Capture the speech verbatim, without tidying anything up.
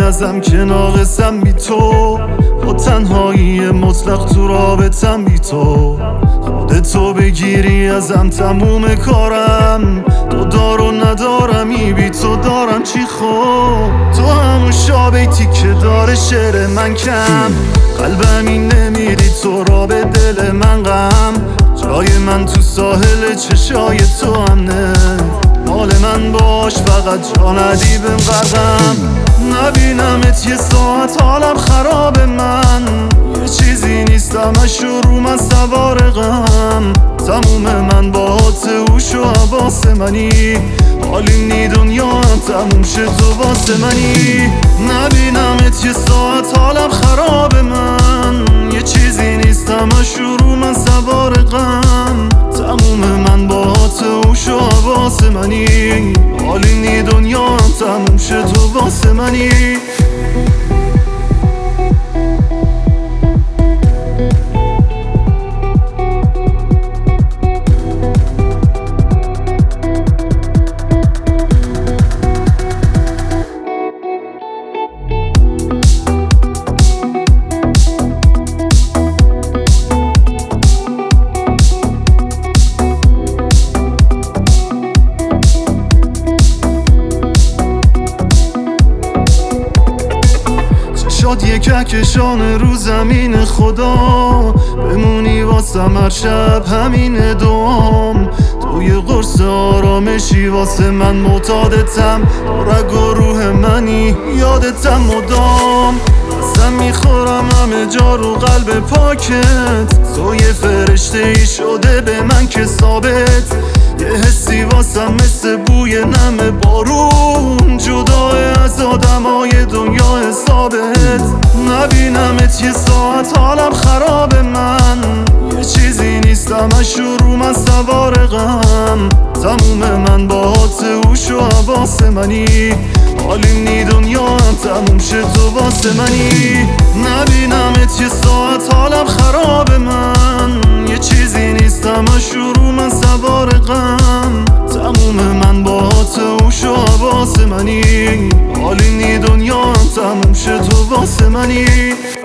ازم که ناقصم بی تو، با تنهایی مطلق تو رابطم بی تو. خودتو بگیری ازم تموم کارم، تو دار و ندارمی بی تو دارم چی خوب. تو همون شابیتی که داره شعر من کم، قلبمی نمیری تو را به دل من غم. جای من تو ساحل چشای تو امنه، مال من باش فقط جا ندی بهم غرقم. نبینمت یه ساعت حالم خراب من، یه چیزی نیستم شروع من سوار غم. تموم من با هوش و حواس منی، حالی نی دنیا هم تموم شد تو واسه منی. نبینمت یه ساعت حالم خراب من، یه چیزی نیستم شروع من سوار غم. تموم من با هوش و حواس منی، حالی نی دنیا هم تموم شد تو واسه منی. شاد یه کهکشان رو زمین خدا، بمونی واسم هر شب همین دوام. تو یه قرص آرامشی واسه من معتادتم، تو رگ و روح منی یادتم مدام. قسم میخورم همه جا رو قلب پاکت، تو یه فرشته ای شده به من که ثابت. یه حسی واسم مثل بوی نم بارون، جدای از آدمای دنیا حسابت. نبینمت یه ساعت حالم خراب من، یه چیزی نیستم شروع من سوار غم. تموم من با هوش و حواس منی، حالی نی دنیا هم تموم شد تو واسه منی. نبینمت یه ساعت حالم خراب من، یه چیزی نیستم شروع من سوار غم. تموم من با هوش و حواس منی، حالی نی دنیا هم تموم شد تو واسه منی.